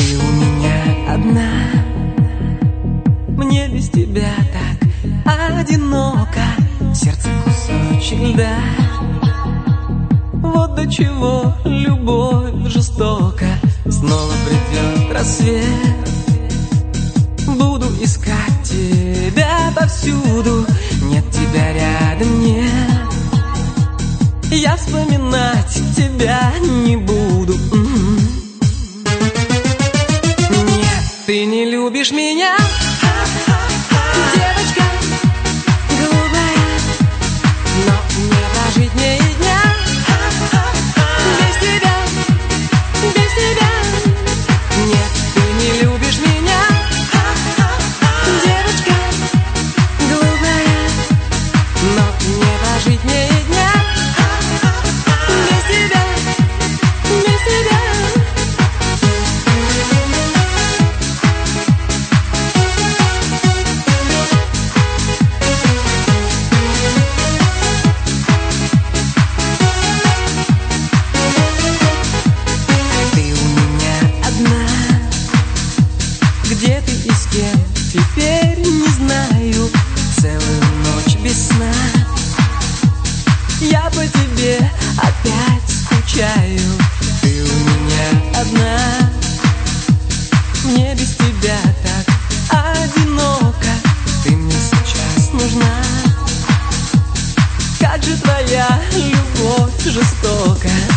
Ты у меня одна, мне без тебя так одиноко, сердце кусочек льда. Вот до чего любовь жестока. Снова придет рассвет, буду искать тебя повсюду. Нет тебя рядом, нет, я вспоминать тебя не буду. Нет, ты не любишь меня, девочка голубая, но не прожить мне и дня без тебя, без тебя. Нет, ты не любишь меня, девочка голубая, но не прожить мне и дня без тебя, без тебя. Где ты и с кем, теперь не знаю. Целую ночь без сна я по тебе опять скучаю. Ты у меня одна, мне без тебя так одиноко. Ты мне сейчас нужна, как же твоя любовь жестока.